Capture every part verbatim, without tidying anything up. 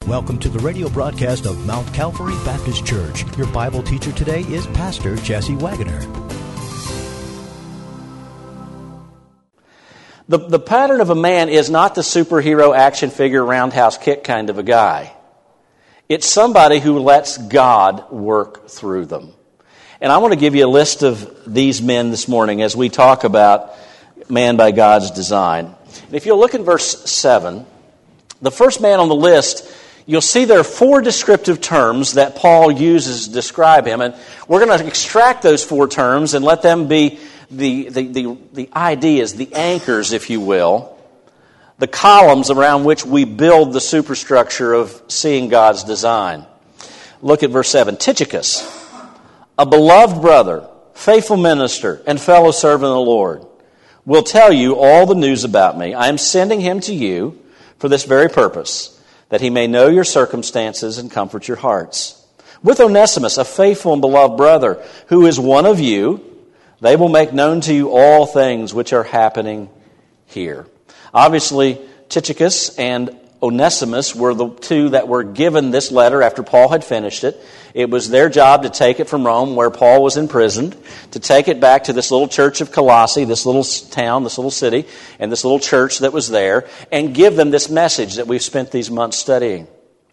Welcome to the radio broadcast of Mount Calvary Baptist Church. Your Bible teacher today is Pastor Jesse Wagoner. The, the pattern of a man is not the superhero action figure roundhouse kick kind of a guy. It's somebody who lets God work through them. And I want to give you a list of these men this morning as we talk about man by God's design. And if you'll look in verse seven, the first man on the list, you'll see there are four descriptive terms that Paul uses to describe him. And we're going to extract those four terms and let them be the, the, the, the ideas, the anchors, if you will, the columns around which we build the superstructure of seeing God's design. Look at verse seven. Tychicus, a beloved brother, faithful minister, and fellow servant of the Lord, will tell you all the news about me. I am sending him to you for this very purpose, that he may know your circumstances and comfort your hearts. With Onesimus, a faithful and beloved brother, who is one of you, they will make known to you all things which are happening here. Obviously, Tychicus and Onesimus were the two that were given this letter after Paul had finished it. It was their job to take it from Rome, where Paul was imprisoned, to take it back to this little church of Colossae, this little town, this little city, and this little church that was there, and give them this message that we've spent these months studying.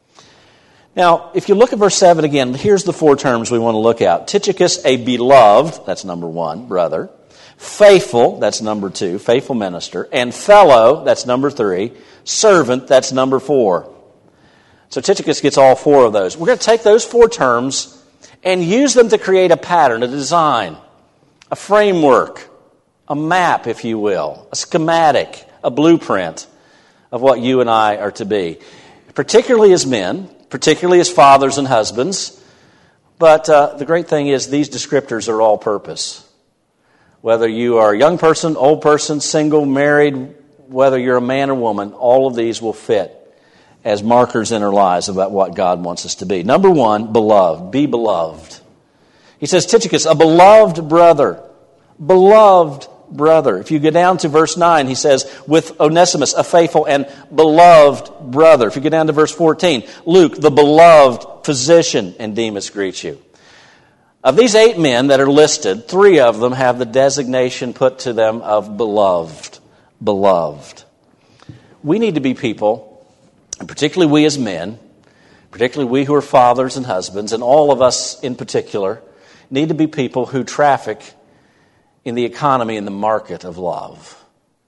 Now, if you look at verse seven again, here's the four terms we want to look at. Tychicus, a beloved, that's number one, brother. Faithful, that's number two, faithful minister. And fellow, that's number three. Servant, that's number four. So Tychicus gets all four of those. We're going to take those four terms and use them to create a pattern, a design, a framework, a map, if you will, a schematic, a blueprint of what you and I are to be, particularly as men, particularly as fathers and husbands. But uh, the great thing is these descriptors are all purpose. Whether you are a young person, old person, single, married, whether you're a man or woman, all of these will fit as markers in our lives about what God wants us to be. Number one, beloved. Be beloved. He says, Tychicus, a beloved brother. Beloved brother. If you go down to verse nine, he says, with Onesimus, a faithful and beloved brother. If you go down to verse fourteen, Luke, the beloved physician, and Demas greets you. Of these eight men that are listed, three of them have the designation put to them of beloved. Beloved. We need to be people, and particularly we as men, particularly we who are fathers and husbands, and all of us in particular, need to be people who traffic in the economy and the market of love.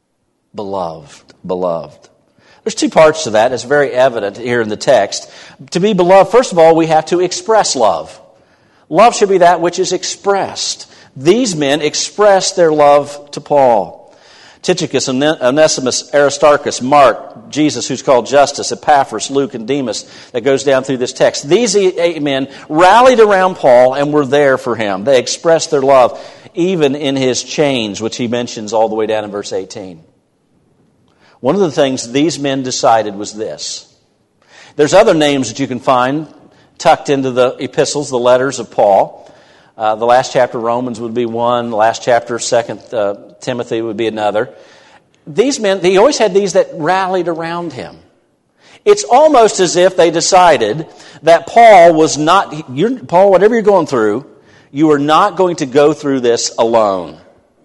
Beloved. Beloved. There's two parts to that. It's very evident here in the text. To be beloved, first of all, we have to express love. Love should be that which is expressed. These men expressed their love to Paul. Tychicus, Onesimus, Aristarchus, Mark, Jesus, who's called Justus, Epaphras, Luke, and Demas, that goes down through this text. These eight men rallied around Paul and were there for him. They expressed their love, even in his chains, which he mentions all the way down in verse eighteen. One of the things these men decided was this. There's other names that you can find tucked into the epistles, the letters of Paul. Uh, the last chapter of Romans would be one. The last chapter of Second uh, Timothy would be another. These men, he always had these that rallied around him. It's almost as if they decided that Paul was not, you're, Paul, whatever you're going through, you are not going to go through this alone.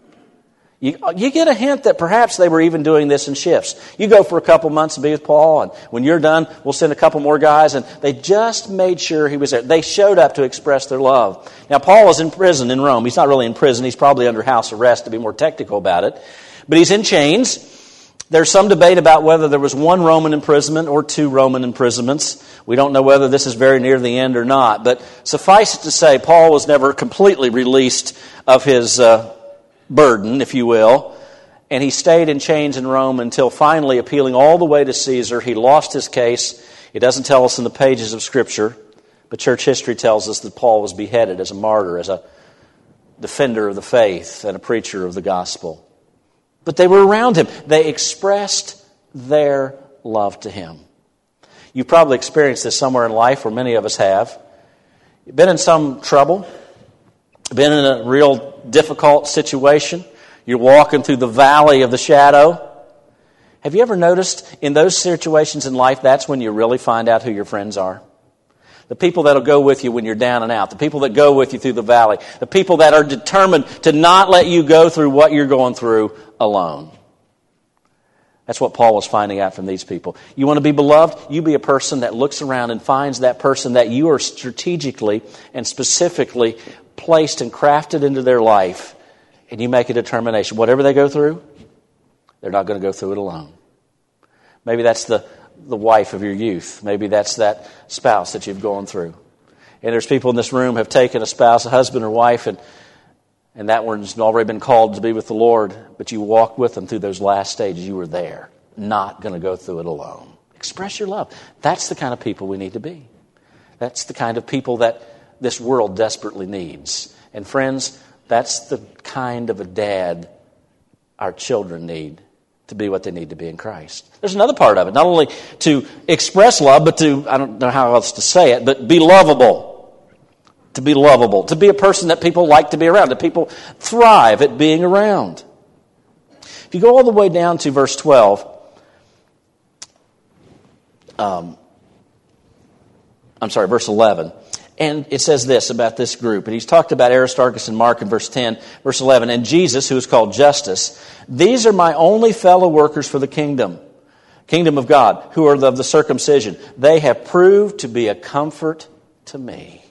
You, you get a hint that perhaps they were even doing this in shifts. You go for a couple months to be with Paul, and when you're done, we'll send a couple more guys, and they just made sure he was there. They showed up to express their love. Now, Paul is in prison in Rome. He's not really in prison. He's probably under house arrest, to be more technical about it. But he's in chains. There's some debate about whether there was one Roman imprisonment or two Roman imprisonments. We don't know whether this is very near the end or not. But suffice it to say, Paul was never completely released of his uh, burden, if you will. And he stayed in chains in Rome until finally, appealing all the way to Caesar, he lost his case. It doesn't tell us in the pages of Scripture, but church history tells us that Paul was beheaded as a martyr, as a defender of the faith and a preacher of the gospel. But they were around him. They expressed their love to him. You've probably experienced this somewhere in life, where many of us have. You've been in some trouble, been in a real difficult situation. You're walking through the valley of the shadow. Have you ever noticed in those situations in life, that's when you really find out who your friends are? The people that'll go with you when you're down and out. The people that go with you through the valley. The people that are determined to not let you go through what you're going through alone. That's what Paul was finding out from these people. You want to be beloved? You be a person that looks around and finds that person that you are strategically and specifically placed and crafted into their life. And you make a determination. Whatever they go through, they're not going to go through it alone. Maybe that's the, the wife of your youth. Maybe that's that spouse that you've gone through. And there's people in this room who have taken a spouse, a husband or wife, and, and that one's already been called to be with the Lord, but you walked with them through those last stages. You were there, not going to go through it alone. Express your love. That's the kind of people we need to be. That's the kind of people that this world desperately needs. And friends, that's the kind of a dad our children need to be what they need to be in Christ. There's another part of it. Not only to express love, but to, I don't know how else to say it, but be lovable. To be lovable. To be a person that people like to be around. That people thrive at being around. If you go all the way down to verse twelve, um, I'm sorry, verse eleven. And it says this about this group. And he's talked about Aristarchus and Mark in verse ten, verse eleven. And Jesus, who is called Justus, these are my only fellow workers for the kingdom, kingdom of God, who are of the circumcision. They have proved to be a comfort to me.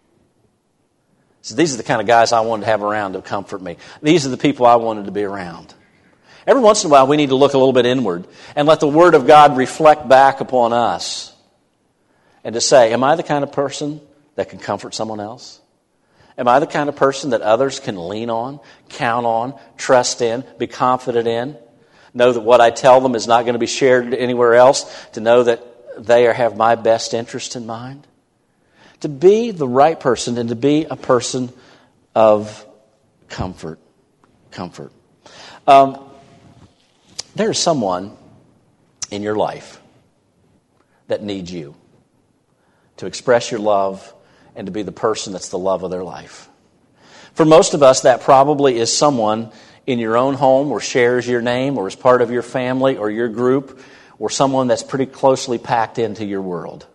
So these are the kind of guys I wanted to have around to comfort me. These are the people I wanted to be around. Every once in a while, we need to look a little bit inward and let the Word of God reflect back upon us. And to say, am I the kind of person that can comfort someone else? Am I the kind of person that others can lean on, count on, trust in, be confident in? Know that what I tell them is not going to be shared anywhere else, to know that they are, have my best interest in mind? To be the right person and to be a person of comfort. Comfort. Um, there is someone in your life that needs you to express your love and to be the person that's the love of their life. For most of us, that probably is someone in your own home or shares your name or is part of your family or your group or someone that's pretty closely packed into your world.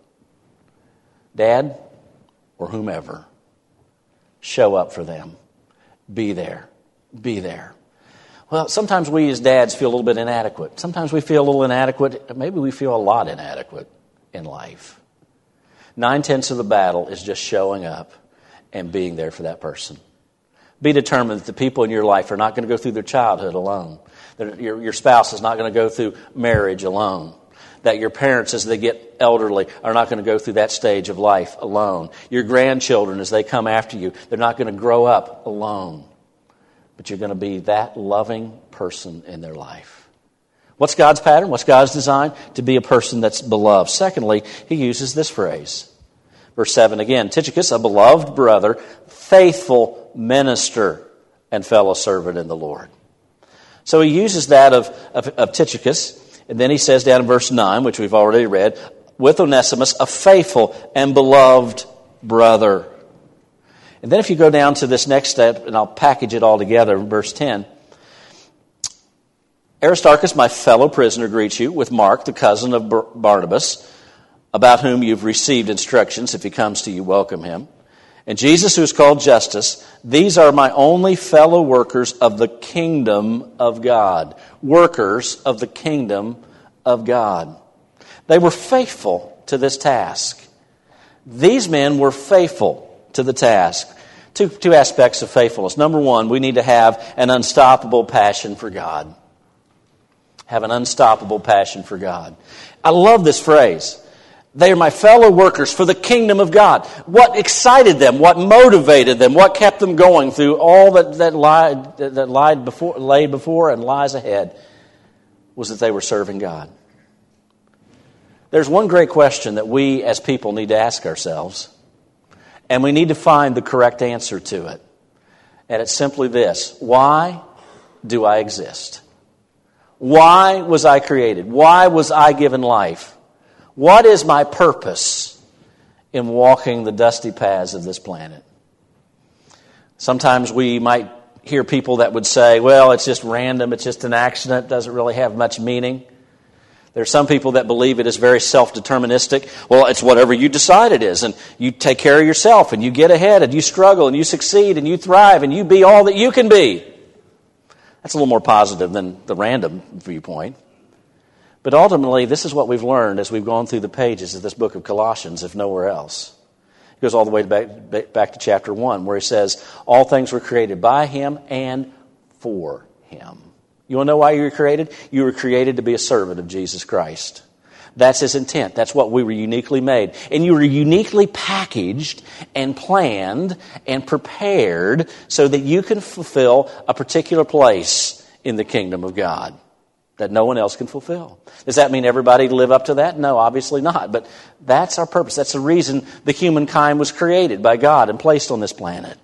Dad or whomever, show up for them. Be there. Be there. Well, sometimes we as dads feel a little bit inadequate. Sometimes we feel a little inadequate. Maybe we feel a lot inadequate in life. Nine-tenths of the battle is just showing up and being there for that person. Be determined that the people in your life are not going to go through their childhood alone. That your, your spouse is not going to go through marriage alone. That your parents, as they get elderly, are not going to go through that stage of life alone. Your grandchildren, as they come after you, they're not going to grow up alone. But you're going to be that loving person in their life. What's God's pattern? What's God's design? To be a person that's beloved. Secondly, he uses this phrase. Verse seven again, Tychicus, a beloved brother, faithful minister, and fellow servant in the Lord. So he uses that of, of, of Tychicus, and then he says down in verse nine, which we've already read, with Onesimus, a faithful and beloved brother. And then if you go down to this next step, and I'll package it all together in verse ten, Aristarchus, my fellow prisoner, greets you, with Mark, the cousin of Barnabas, about whom you've received instructions. If he comes to you, welcome him. And Jesus, who is called Justus, these are my only fellow workers of the kingdom of God. Workers of the kingdom of God. They were faithful to this task. These men were faithful to the task. Two, two aspects of faithfulness. Number one, we need to have an unstoppable passion for God. Have an unstoppable passion for God. I love this phrase. They are my fellow workers for the kingdom of God. What excited them? What motivated them? What kept them going through all that, that, lied, that lied before, lay before and lies ahead was that they were serving God. There's one great question that we as people need to ask ourselves, and we need to find the correct answer to it. And it's simply this: why do I exist? Why was I created? Why was I given life? What is my purpose in walking the dusty paths of this planet? Sometimes we might hear people that would say, well, it's just random, it's just an accident, doesn't really have much meaning. There are some people that believe it is very self-deterministic. Well, it's whatever you decide it is, and you take care of yourself, and you get ahead, and you struggle, and you succeed, and you thrive, and you be all that you can be. That's a little more positive than the random viewpoint. But ultimately, this is what we've learned as we've gone through the pages of this book of Colossians, if nowhere else. It goes all the way back, back to chapter one, where he says, all things were created by him and for him. You want to know why you were created? You were created to be a servant of Jesus Christ. That's his intent. That's what we were uniquely made. And you were uniquely packaged and planned and prepared so that you can fulfill a particular place in the kingdom of God that no one else can fulfill. Does that mean everybody live up to that? No, obviously not. But that's our purpose. That's the reason the humankind was created by God and placed on this planet.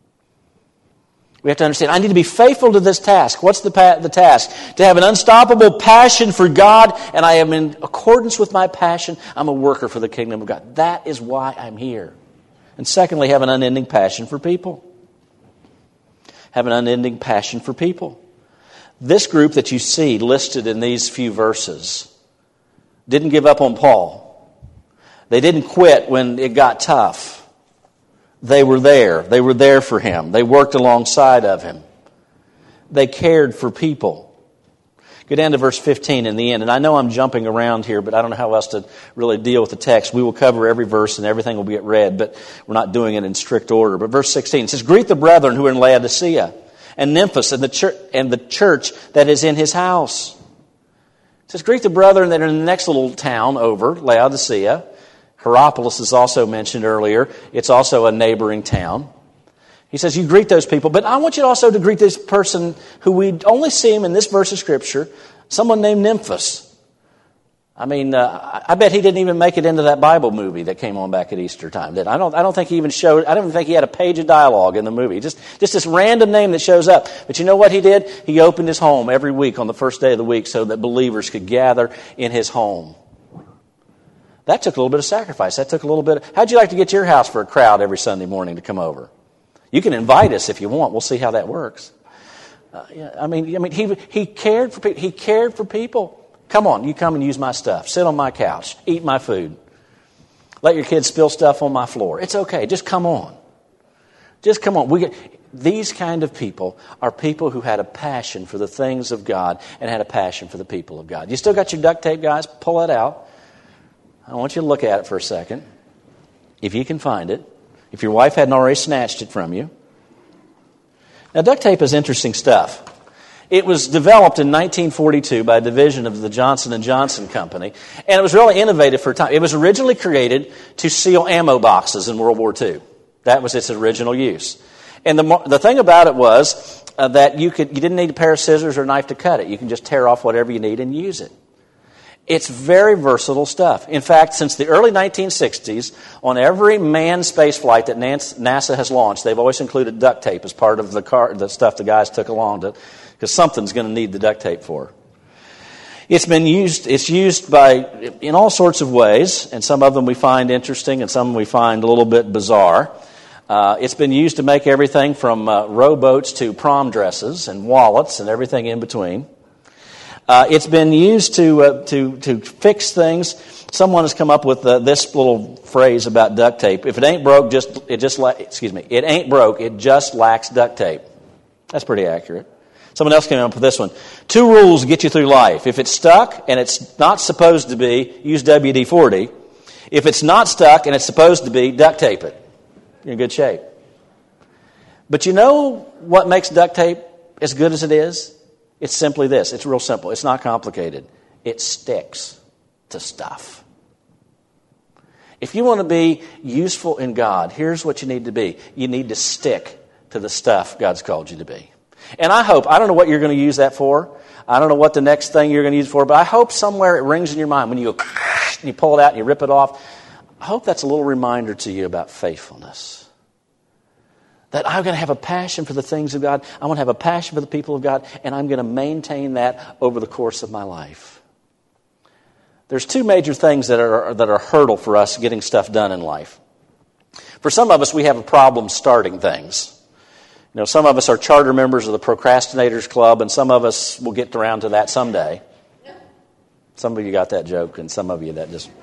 We have to understand, I need to be faithful to this task. What's the, pa- the task? To have an unstoppable passion for God, and I am in accordance with my passion. I'm a worker for the kingdom of God. That is why I'm here. And secondly, have an unending passion for people. Have an unending passion for people. This group that you see listed in these few verses didn't give up on Paul. They didn't quit when it got tough. They were there. They were there for him. They worked alongside of him. They cared for people. Go down to verse fifteen in the end. And I know I'm jumping around here, but I don't know how else to really deal with the text. We will cover every verse and everything will get read, but we're not doing it in strict order. But verse sixteen says, greet the brethren who are in Laodicea and Nymphas and the church, and the church that is in his house. It says, greet the brethren that are in the next little town over, Laodicea. Hierapolis is also mentioned earlier. It's also a neighboring town. He says, you greet those people, but I want you also to greet this person who we only see him in this verse of Scripture, someone named Nymphas. I mean, uh, I bet he didn't even make it into that Bible movie that came on back at Easter time. Did I don't. I don't think he even showed. I don't even think he had a page of dialogue in the movie. Just, just this random name that shows up. But you know what he did? He opened his home every week on the first day of the week so that believers could gather in his home. That took a little bit of sacrifice. That took a little bit of, how'd you like to get your house for a crowd every Sunday morning to come over? You can invite us if you want. We'll see how that works. Uh, yeah, I mean, I mean, he he cared for people. He cared for people. Come on, you come and use my stuff. Sit on my couch. Eat my food. Let your kids spill stuff on my floor. It's okay. Just come on. Just come on. We get, these kind of people are people who had a passion for the things of God and had a passion for the people of God. You still got your duct tape, guys? Pull it out. I want you to look at it for a second, if you can find it, if your wife hadn't already snatched it from you. Now, duct tape is interesting stuff. It was developed in nineteen forty-two by a division of the Johnson and Johnson Company, and it was really innovative for a time. It was originally created to seal ammo boxes in World War Two. That was its original use. And the the thing about it was uh, that you could you didn't need a pair of scissors or a knife to cut it. You can just tear off whatever you need and use it. It's very versatile stuff. In fact, since the early nineteen sixties, on every manned space flight that NASA has launched, they've always included duct tape as part of the car, the stuff the guys took along, to, because something's going to need the duct tape for. It's been used. It's used by in all sorts of ways, and some of them we find interesting, and some we find a little bit bizarre. Uh, it's been used to make everything from uh, rowboats to prom dresses and wallets and everything in between. Uh, it's been used to uh, to to fix things. Someone has come up with uh, this little phrase about duct tape: "If it ain't broke, just it just la- excuse me, it ain't broke. It just lacks duct tape." That's pretty accurate. Someone else came up with this one: two rules get you through life. If it's stuck and it's not supposed to be, use W D forty. If it's not stuck and it's supposed to be, duct tape it. You're in good shape. But you know what makes duct tape as good as it is? It's simply this. It's real simple. It's not complicated. It sticks to stuff. If you want to be useful in God, here's what you need to be. You need to stick to the stuff God's called you to be. And I hope, I don't know what you're going to use that for. I don't know what the next thing you're going to use it for, but I hope somewhere it rings in your mind when you go, and you pull it out and you rip it off. I hope that's a little reminder to you about faithfulness. That I'm going to have a passion for the things of God. I want to have a passion for the people of God, and I'm going to maintain that over the course of my life. There's two major things that are that are a hurdle for us getting stuff done in life. For some of us, we have a problem starting things. You know, some of us are charter members of the Procrastinators Club, and some of us will get around to that someday. Some of you got that joke, and some of you that just...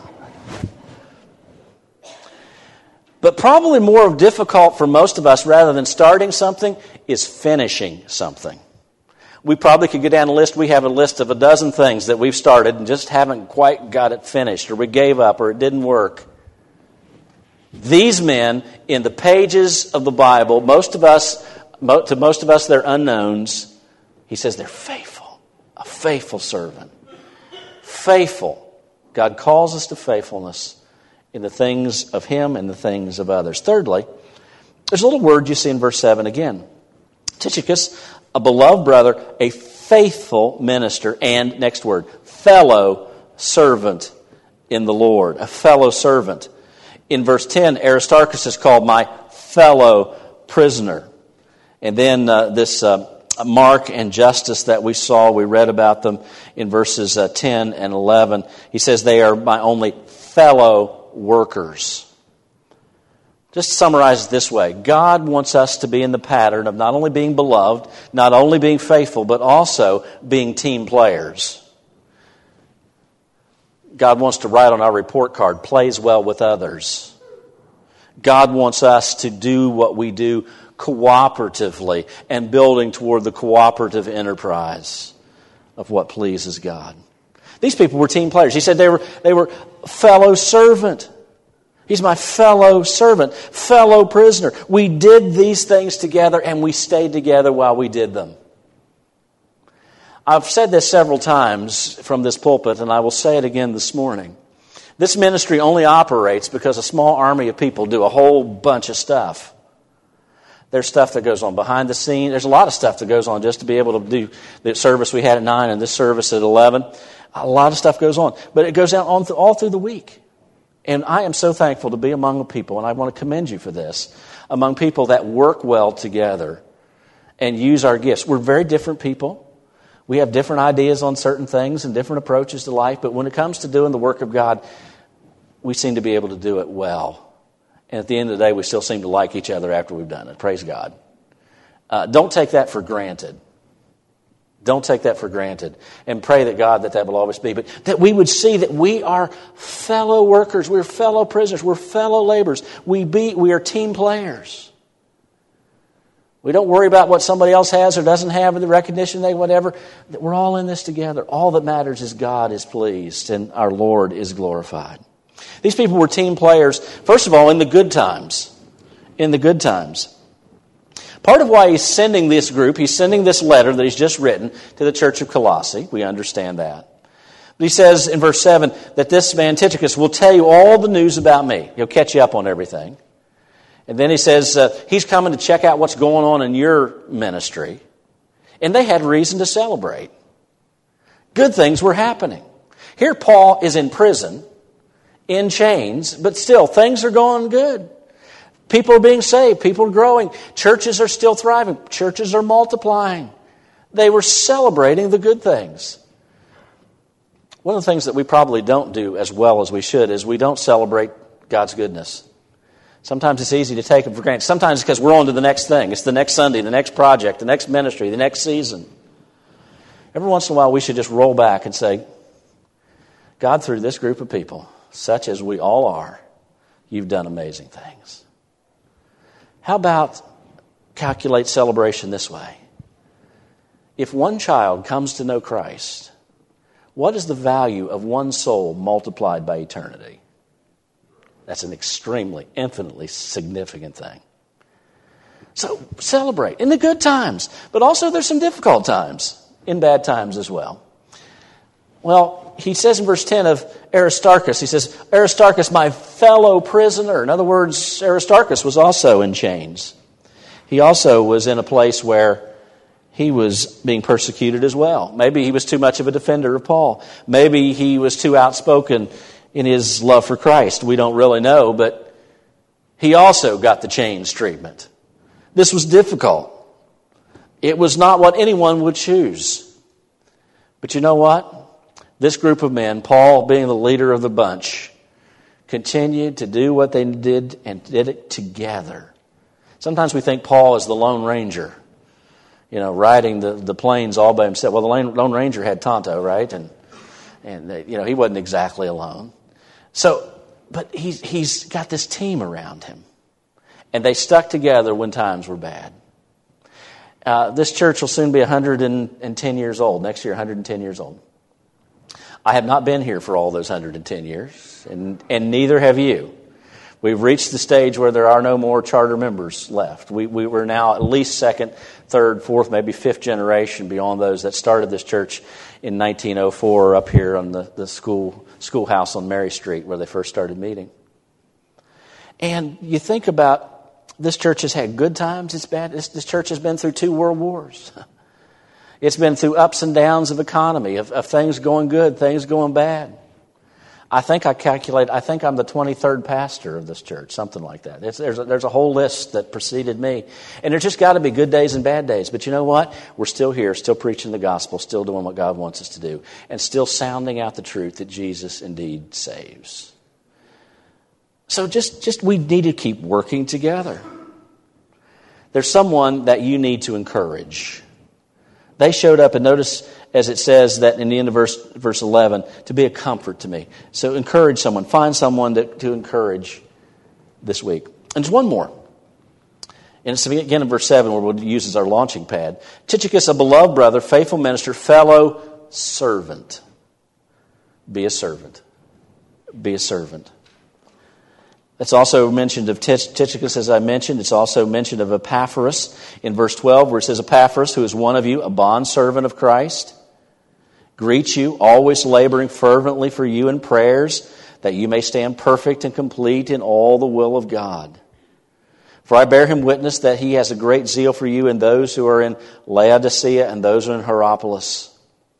But probably more difficult for most of us, rather than starting something, is finishing something. We probably could go down a list. We have a list of a dozen things that we've started and just haven't quite got it finished, or we gave up, or it didn't work. These men, in the pages of the Bible, most of us, to most of us, they're unknowns. He says they're faithful, a faithful servant. Faithful. God calls us to faithfulness in the things of Him and the things of others. Thirdly, there's a little word you see in verse seven again. Tychicus, a beloved brother, a faithful minister, and, next word, fellow servant in the Lord. A fellow servant. In verse ten, Aristarchus is called my fellow prisoner. And then uh, this uh, Mark and Justus that we saw, we read about them in verses uh, ten and eleven. He says they are my only fellow workers. Just to summarize it this way, God wants us to be in the pattern of not only being beloved, not only being faithful, but also being team players. God wants to write on our report card, plays well with others. God wants us to do what we do cooperatively and building toward the cooperative enterprise of what pleases God. These people were team players. He said they were they were fellow servant. He's my fellow servant, fellow prisoner. We did these things together and we stayed together while we did them. I've said this several times from this pulpit, and I will say it again this morning. This ministry only operates because a small army of people do a whole bunch of stuff. There's stuff that goes on behind the scene. There's a lot of stuff that goes on just to be able to do the service we had at nine and this service at eleven. A lot of stuff goes on. But it goes out on th- all through the week. And I am so thankful to be among people, and I want to commend you for this, among people that work well together and use our gifts. We're very different people. We have different ideas on certain things and different approaches to life, but when it comes to doing the work of God, we seem to be able to do it well. And at the end of the day, we still seem to like each other after we've done it. Praise God. Uh, don't take that for granted. Don't take that for granted. And pray that God, that that will always be. But that we would see that we are fellow workers. We're fellow prisoners. We're fellow laborers. We be, we are team players. We don't worry about what somebody else has or doesn't have, or the recognition they whatever. That we're all in this together. All that matters is God is pleased and our Lord is glorified. These people were team players, first of all, in the good times. In the good times. Part of why he's sending this group, he's sending this letter that he's just written to the church of Colossae. We understand that. But he says in verse seven that this man Tychicus will tell you all the news about me. He'll catch you up on everything. And then he says uh, he's coming to check out what's going on in your ministry. And they had reason to celebrate. Good things were happening. Here Paul is in prison, in chains, but still things are going good. People are being saved. People are growing. Churches are still thriving. Churches are multiplying. They were celebrating the good things. One of the things that we probably don't do as well as we should is we don't celebrate God's goodness. Sometimes it's easy to take it for granted. Sometimes it's because we're on to the next thing. It's the next Sunday, the next project, the next ministry, the next season. Every once in a while we should just roll back and say, God, through this group of people, such as we all are, you've done amazing things. How about calculate celebration this way? If one child comes to know Christ, what is the value of one soul multiplied by eternity? That's an extremely, infinitely significant thing. So celebrate in the good times, but also there's some difficult times, in bad times as well. Well, he says in verse ten of Aristarchus, he says, Aristarchus, my fellow prisoner. In other words, Aristarchus was also in chains. He also was in a place where he was being persecuted as well. Maybe he was too much of a defender of Paul. Maybe he was too outspoken in his love for Christ. We don't really know, but he also got the chains treatment. This was difficult. It was not what anyone would choose. But you know what? This group of men, Paul being the leader of the bunch, continued to do what they did and did it together. Sometimes we think Paul is the Lone Ranger, you know, riding the, the plains all by himself. Well, the Lone Ranger had Tonto, right? And And, they, you know, he wasn't exactly alone. So, but he's, he's got this team around him. And they stuck together when times were bad. Uh, this church will soon be one hundred ten years old. Next year, one hundred ten years old. I have not been here for all those one hundred ten years, and, and neither have you. We've reached the stage where there are no more charter members left. We, we were now at least second, third, fourth, maybe fifth generation beyond those that started this church in nineteen oh four up here on the, the school schoolhouse on Mary Street where they first started meeting. And you think about this church has had good times, it's bad. This, this church has been through two world wars. It's been through ups and downs of economy, of, of things going good, things going bad. I think I calculate, I think I'm the twenty-third pastor of this church, something like that. It's, there's, a, there's a whole list that preceded me. And there's just got to be good days and bad days. But you know what? We're still here, still preaching the gospel, still doing what God wants us to do, and still sounding out the truth that Jesus indeed saves. So just, just we need to keep working together. There's someone that you need to encourage. They showed up, and notice as it says that in the end of verse, verse eleven, to be a comfort to me. So encourage someone. Find someone to, to encourage this week. And there's one more. And it's again in verse seven where we'll use as our launching pad. Tychicus, a beloved brother, faithful minister, fellow servant. Be a servant. Be a servant. It's also mentioned of Tychicus, as I mentioned. It's also mentioned of Epaphras in verse twelve, where it says, Epaphras, who is one of you, a bondservant of Christ, greets you, always laboring fervently for you in prayers, that you may stand perfect and complete in all the will of God. For I bear him witness that he has a great zeal for you and those who are in Laodicea and those who are in Hierapolis.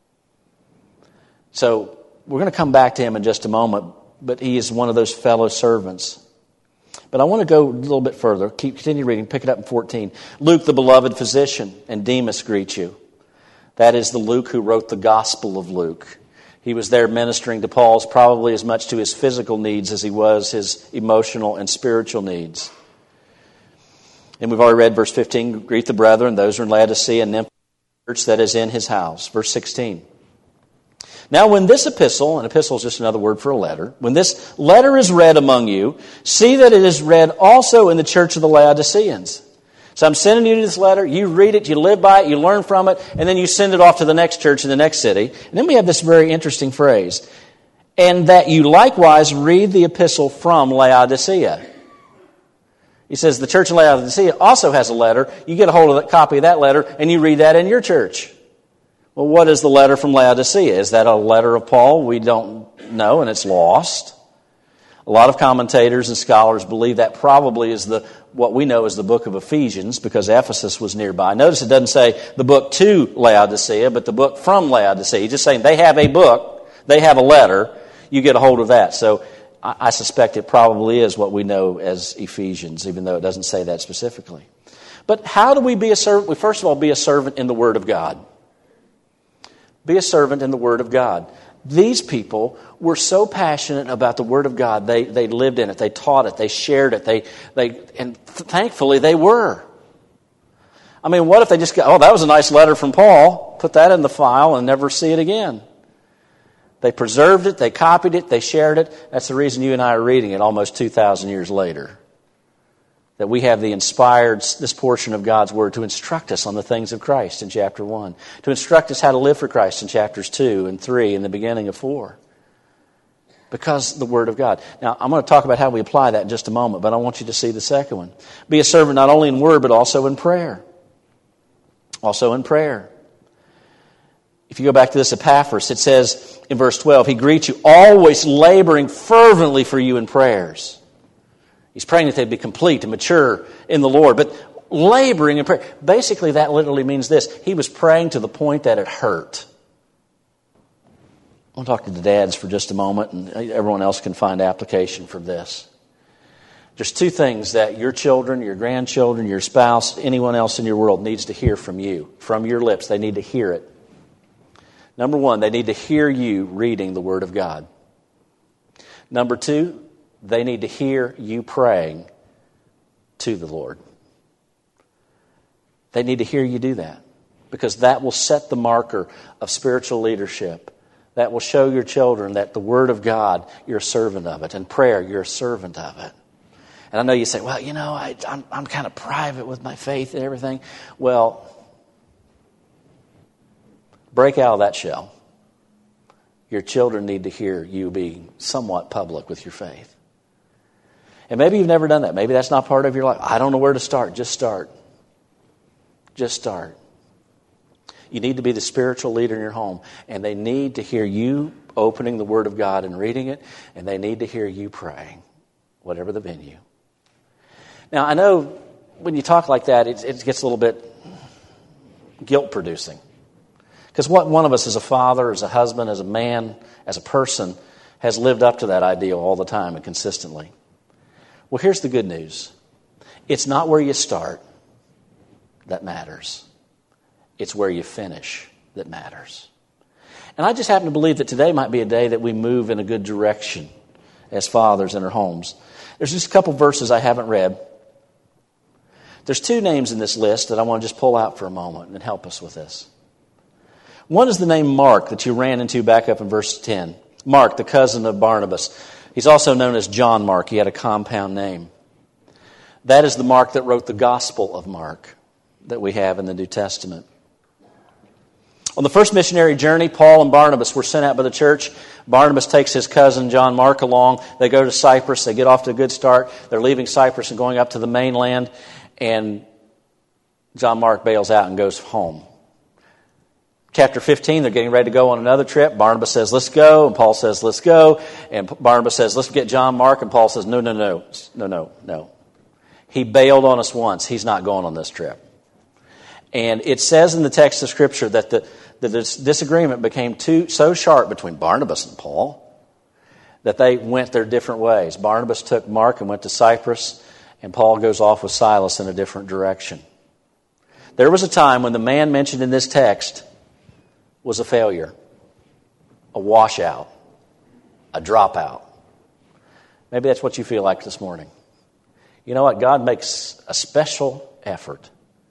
So we're going to come back to him in just a moment, but he is one of those fellow servants. But I want to go a little bit further. Keep continue reading. Pick it up in fourteen. Luke, the beloved physician, and Demas greet you. That is the Luke who wrote the Gospel of Luke. He was there ministering to Paul's probably as much to his physical needs as he was his emotional and spiritual needs. And we've already read verse fifteen. Greet the brethren, those who are in Laodicea and Nympha, church that is in his house. Verse sixteen. Now, when this epistle, an epistle is just another word for a letter, when this letter is read among you, see that it is read also in the church of the Laodiceans. So I'm sending you this letter, you read it, you live by it, you learn from it, and then you send it off to the next church in the next city. And then we have this very interesting phrase, and that you likewise read the epistle from Laodicea. He says the church of Laodicea also has a letter. You get a hold of a copy of that letter, and you read that in your church. Well, what is the letter from Laodicea? Is that a letter of Paul? We don't know, and it's lost. A lot of commentators and scholars believe that probably is the what we know as the book of Ephesians, because Ephesus was nearby. Notice it doesn't say the book to Laodicea, but the book from Laodicea. He's just saying they have a book, they have a letter, you get a hold of that. So I, I suspect it probably is what we know as Ephesians, even though it doesn't say that specifically. But how do we be a servant? We first of all be a servant in the Word of God. Be a servant in the Word of God. These people were so passionate about the Word of God. They they lived in it. They taught it. They shared it. They they and th- thankfully they were. I mean, what if they just got, oh, that was a nice letter from Paul. Put that in the file and never see it again. They preserved it. They copied it. They shared it. That's the reason you and I are reading it almost two thousand years later. That we have the inspired, this portion of God's Word to instruct us on the things of Christ in chapter one. To instruct us how to live for Christ in chapters two and three and the beginning of four. Because the Word of God. Now, I'm going to talk about how we apply that in just a moment, but I want you to see the second one. Be a servant not only in word, but also in prayer. Also in prayer. If you go back to this Epaphras, it says in verse twelve, he greets you, always laboring fervently for you in prayers. He's praying that they'd be complete and mature in the Lord. But laboring in prayer, basically that literally means this. He was praying to the point that it hurt. I want to talk to the dads for just a moment, and everyone else can find application for this. There's two things that your children, your grandchildren, your spouse, anyone else in your world needs to hear from you, from your lips. They need to hear it. Number one, they need to hear you reading the Word of God. Number two, they need to hear you praying to the Lord. They need to hear you do that, because that will set the marker of spiritual leadership that will show your children that the Word of God, you're a servant of it, and prayer, you're a servant of it. And I know you say, well, you know, I, I'm, I'm kind of private with my faith and everything. Well, break out of that shell. Your children need to hear you being somewhat public with your faith. And maybe you've never done that. Maybe that's not part of your life. I don't know where to start. Just start. Just start. You need to be the spiritual leader in your home. And they need to hear you opening the Word of God and reading it. And they need to hear you praying, whatever the venue. Now, I know when you talk like that, it, it gets a little bit guilt-producing. Because what one of us as a father, as a husband, as a man, as a person, has lived up to that ideal all the time and consistently. Well, here's the good news. It's not where you start that matters. It's where you finish that matters. And I just happen to believe that today might be a day that we move in a good direction as fathers in our homes. There's just a couple verses I haven't read. There's two names in this list that I want to just pull out for a moment and help us with this. One is the name Mark that you ran into back up in verse ten. Mark, the cousin of Barnabas. He's also known as John Mark. He had a compound name. That is the Mark that wrote the Gospel of Mark that we have in the New Testament. On the first missionary journey, Paul and Barnabas were sent out by the church. Barnabas takes his cousin John Mark along. They go to Cyprus. They get off to a good start. They're leaving Cyprus and going up to the mainland. And John Mark bails out and goes home. Chapter fifteen, they're getting ready to go on another trip. Barnabas says, let's go. And Paul says, let's go. And Barnabas says, let's get John Mark. And Paul says, no, no, no, no, no, no. He bailed on us once. He's not going on this trip. And it says in the text of Scripture that the, the disagreement became too so sharp between Barnabas and Paul that they went their different ways. Barnabas took Mark and went to Cyprus, and Paul goes off with Silas in a different direction. There was a time when the man mentioned in this text was a failure, a washout, a dropout. Maybe that's what you feel like this morning. You know what? God makes a special effort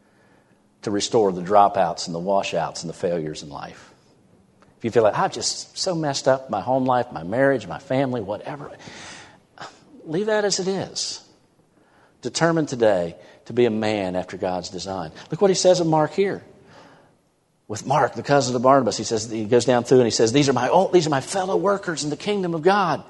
to restore the dropouts and the washouts and the failures in life. If you feel like, I've just so messed up my home life, my marriage, my family, whatever, leave that as it is. Determined today to be a man after God's design. Look what he says of Mark here. With Mark, the cousin of Barnabas, he says, he goes down through and he says, these are my oh, these are my fellow workers in the kingdom of God.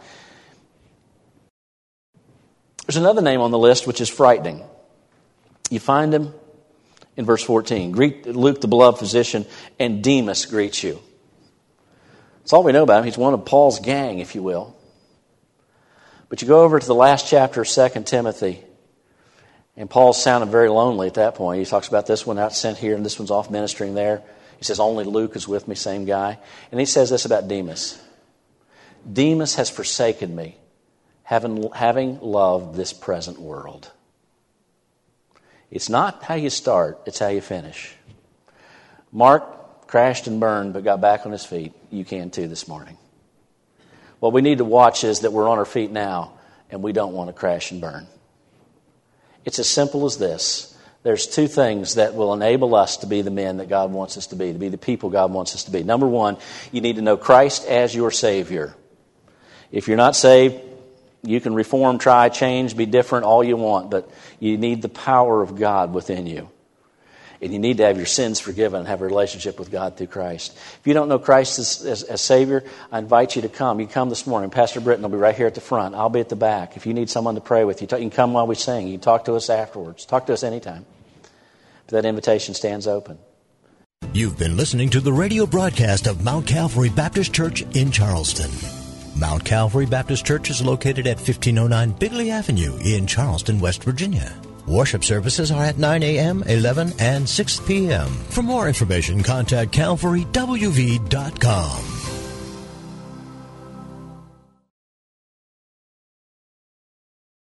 There's another name on the list which is frightening. You find him in verse fourteen. Greet Luke, the beloved physician, and Demas greets you. That's all we know about him. He's one of Paul's gang, if you will. But you go over to the last chapter of Second Timothy, and Paul's sounding very lonely at that point. He talks about this one out sent here, and this one's off ministering there. He says, only Luke is with me, same guy. And he says this about Demas. Demas has forsaken me, having, having loved this present world. It's not how you start, it's how you finish. Mark crashed and burned, but got back on his feet. You can too this morning. What we need to watch is that we're on our feet now, and we don't want to crash and burn. It's as simple as this. There's two things that will enable us to be the men that God wants us to be, to be the people God wants us to be. Number one, you need to know Christ as your Savior. If you're not saved, you can reform, try, change, be different, all you want, but you need the power of God within you. And you need to have your sins forgiven and have a relationship with God through Christ. If you don't know Christ as, as, as Savior, I invite you to come. You can come this morning. Pastor Britton will be right here at the front. I'll be at the back. If you need someone to pray with you, you can come while we sing. You can talk to us afterwards. Talk to us anytime. But that invitation stands open. You've been listening to the radio broadcast of Mount Calvary Baptist Church in Charleston. Mount Calvary Baptist Church is located at fifteen oh nine Bigley Avenue in Charleston, West Virginia. Worship services are at nine a.m., eleven, and six p.m. For more information, contact calvary w v dot com.